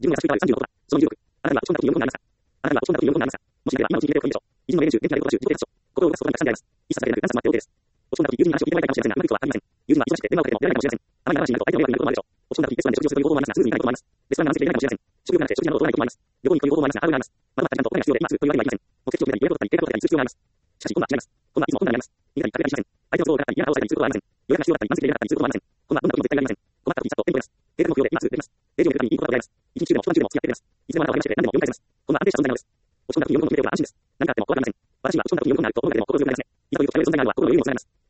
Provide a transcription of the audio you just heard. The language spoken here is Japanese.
自分の優しい場合36とか、その26。あなたには落ち込んだ時に読むことになりますか？あなたには落ち込んだ時に読むことになりますか？もしなければ今のうちに入れておくべきでしょう。一時の例練習、元気な例を正しゅう、自己啓発書。心を動かすことにたくさん出会います。一冊だけでなく何冊もあって OK です。落ち込んだ時、友人に話を聞いてもらいたいかもしれませんが、うまくいくとは限りません。友人は忙しくて電話をかけても出られないかもしれません。あまり長話になると相手の迷惑になることもあるでしょう。落ち込んだ時、レストランで食事をするという方法もありますが、すぐに行かないこともあります。レストランが満席で行けないかもしれません。食欲がなくて食事などを取らないこともあります。旅行に行くという方法もありますが、ハードルがあります。まとまった時間とお金が必要で、今すぐというわけにはいきません。目的地を決めたり、予約を取ったり、計画を立てたりする必要があります。しかし、今度は違います。今度はいつも困難になります。逃げたり、食べたりしません。相手の都合があったり、嫌な顔をしたりすることはありません。予約が必要だったり、満席で入れなかったりすることもありません。今度はどんな時も絶対にありません。困った時、ちゃんとテンポです。計画目標で今すぐできます。レジを見るたびにいいことが出会います。一日中でも一晩中でも付き合ってくれます。いつでもあなたは励まして何でも読み返せます。今度は安定した存在なのです。落ち込んだ時に読むことを決めておけば安心です。何かあっても怖くありません。私は落ち込んだ時に読むことになるとどこまででも心強くなりますね。いざという時頼れる存在があるのは心の余裕にもつながります。